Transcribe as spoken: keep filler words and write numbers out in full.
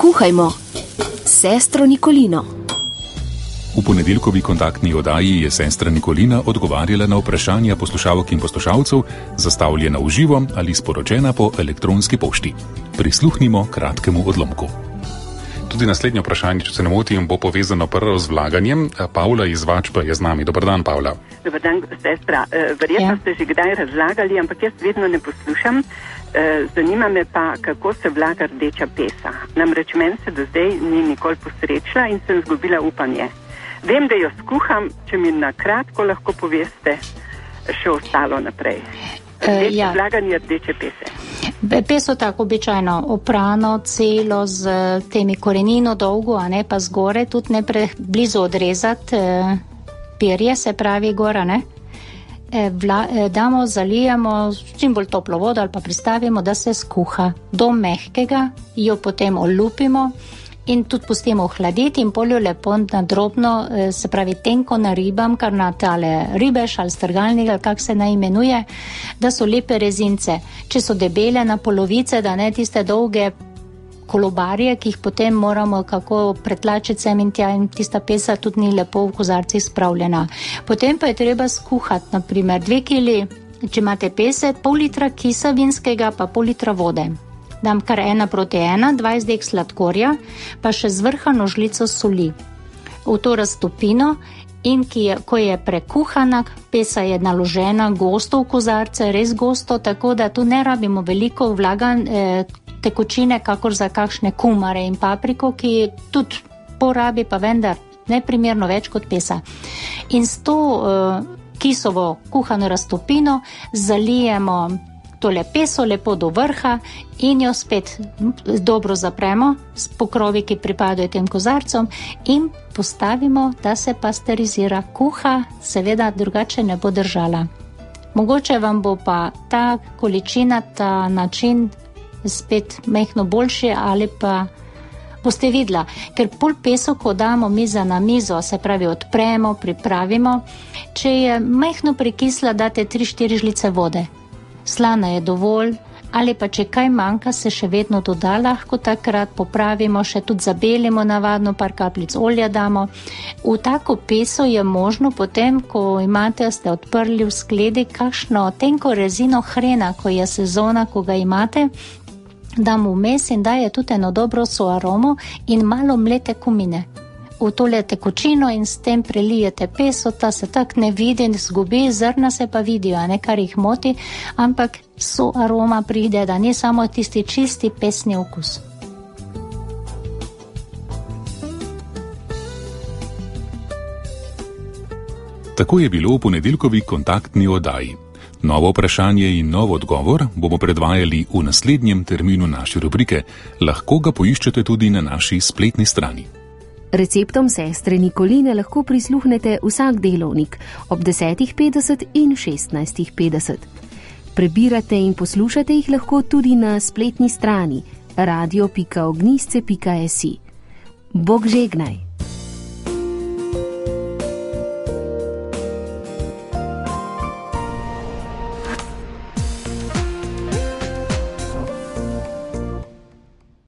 Kuhajmo, sestro Nikolino. V ponedeljkovi kontaktni oddaji je sestra Nikolina odgovarjala na vprašanja poslušalk in poslušalcev, zastavljena v živo ali sporočena po elektronski pošti. Prisluhnimo kratkemu odlomku. Tudi naslednje vprašanje, če se ne motim, bo povezano prvo z vlaganjem. Pavla iz Vačpa je z nami. Dobar dan, Pavla. Dobar dan, sestra. Verjetno ja. ste že kdaj razlagali, ampak jaz vedno ne poslušam. Zanima me pa, kako se vlaga rdeča pesa. Namreč meni se do zdaj ni nikoli posrečila in sem zgubila upanje. Vem, da jo skuham, če mi na kratko lahko poveste še ostalo naprej. Rdeče, ja. Vlaganje rdeče pese. Peso tako običajno oprano, celo z temi korenino dolgo, a ne pa zgore, tudi ne preblizu odrezati eh, perje, se pravi gora, ne. Eh, vla, eh, damo, zalijemo čim bolj toplo vodo ali pa pristavimo, da se skuha do mehkega, jo potem olupimo in tudi pustimo ohladiti in poljo lepo na drobno, eh, se pravi tenko naribam, kar na tale ribeš ali strgalnik ali kak se naj imenuje, da so lepe rezince. Če so debele na polovice, da ne tiste dolge kolobarje, ki jih potem moramo kako pretlačiti sem in tja in tista pesa tudi ni lepo v kozarcih spravljena. Potem pa je treba skuhati, naprimer dve kili, če imate pese, pol litra kisa vinskega pa pol litra vode. Dam kar ena proti ena, dvajset dek sladkorja, pa še zvrhano žlico soli. V to raztopino in ki je, ko je prekuhana, pesa je naložena gosto v kozarce, res gosto, tako da tu ne rabimo veliko vlagan eh, tekočine, kakor za kakšne kumare in papriko, ki tudi porabi, pa vendar neprimerno več kot pesa. In s to eh, kisovo kuhano raztopino zalijemo tole peso lepo do vrha in jo spet dobro zapremo s pokrovi, ki pripadajo tem kozarcom in postavimo, da se pasterizira. Kuha seveda drugače ne bo držala. Mogoče vam bo pa ta količina, ta način spet mehno boljši ali pa boste videla, ker pol peso, ko damo miza na mizo, se pravi odpremo, pripravimo, če je mehno prekisla, date tri štiri žlice vode. Slana je dovolj, ali pa če kaj manjka, se še vedno doda, lahko takrat popravimo, še tudi zabelimo navadno, par kapljic olja damo. V tako peso je možno potem, ko imate, ste odprli v skledi, kakšno tenko rezino hrena, ko je sezona, ko ga imate, damo vmes in daje tudi eno dobro so aromo in malo mlete kumine. V tole tekočino in s tem prelijete peso, ta se tak ne vidi, ne zgubi, zrna se pa vidijo, ne, kar jih moti, ampak so aroma pride, da ni samo tisti čisti pesni okus. Tako je bilo v ponedeljkovi kontaktni oddaji. Novo vprašanje in nov odgovor bomo predvajali v naslednjem terminu naše rubrike. Lahko ga poiščete tudi na naši spletni strani. Receptom sestre Nikoline lahko prisluhnete vsak delovnik ob desetih petdeset in šestnajstih petdeset. Prebirate in poslušate jih lahko tudi na spletni strani radio pika ognjisce pika si. Bog žegnaj!